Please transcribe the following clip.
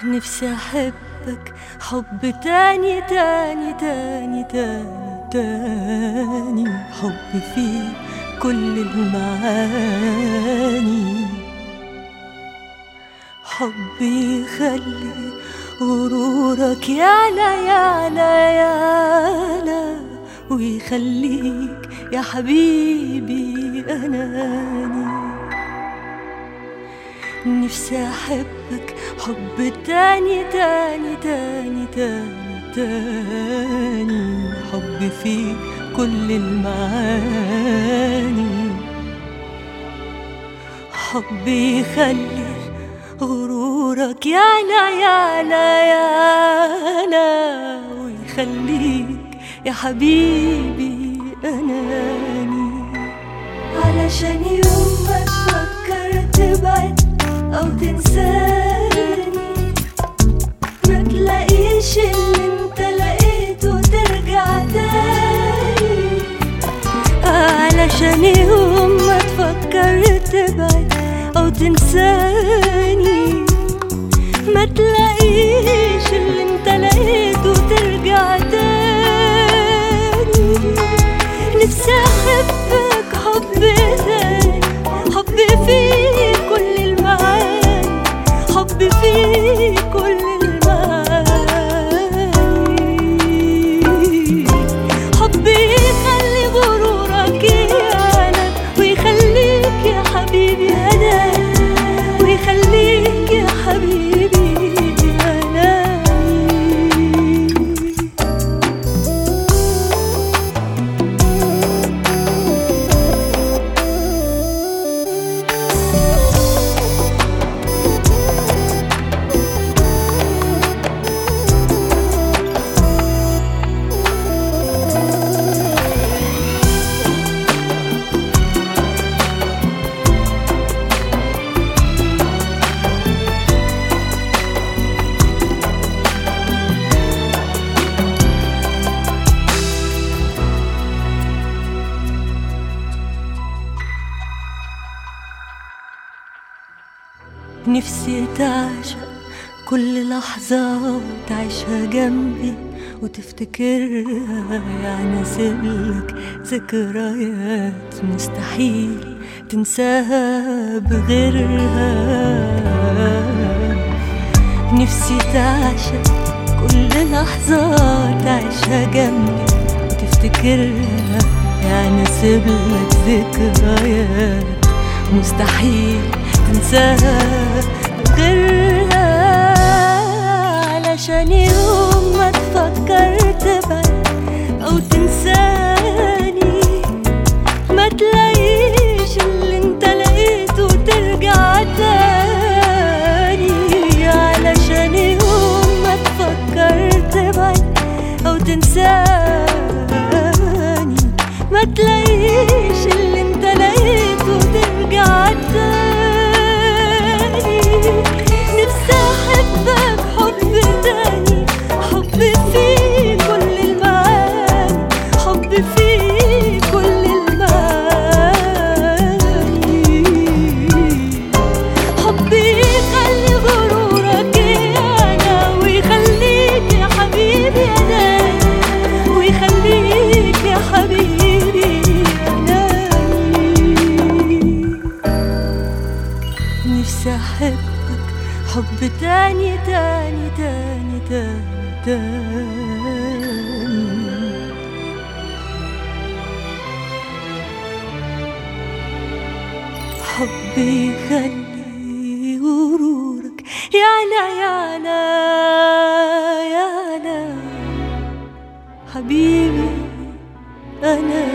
نفسي أحبك حب تاني تاني تاني تاني تاني، حب فيه كل المعاني، حب يخلي غرورك يعلى يعلى يعلى، ويخليك يا حبيبي أناني. نفسي أحبك حب تاني تاني تاني تاني تاني، حب فيه كل المعاني، حب يخلي غرورك يعلى يعلى يعلى، ويخليك يا حبيبي أناني. علشان يوم ما تفكر تبعد أو تنساني، ما تلاقيش اللي انت لقيته ترجع تاني. علشان يوم ما تفكر تبعد أو تنساني، ما تلاقيش اللي انت لقيته ترجع تاني. نفسي أحبك حب تاني، حب فيه كل المعاني، حب فيه كل المعاني، حب يخلي غرورك يعلى، ويخليك يا حبيبي أناني، ويخليك يا حبيبي أناني. نفسي تعشق كل لحظة وتعيشها جنبي وتفتكرها، يعني أسيبلك ذكريات مستحيل تنساها بغيرها. نفسي تعشق كل لحظة تعيشها جنبي وتفتكرها، يعني أسيبلك ذكريات مستحيل تنساها غيرها. علشان يوم ما تفكر تبعد أو تنساني، ما تلاقيش اللي انت لقيته ترجع تاني. علشان يوم ما تفكر تبعد أو تنساني، ما تلاقيش اللي انت لقيته ترجع تاني. نفسي أحبك حب تاني، حب فيه كل المعاني، حب فيه كل المعاني، حب يخلي غرورك يعلى، ويخليك يا حبيبي أناني، ويخليك يا حبيبي أناني. نفسي أحبك حب تاني تاني تاني تاني تاني، حب يخلي غرورك يعلى يعلى يعلى، حبيبي أنا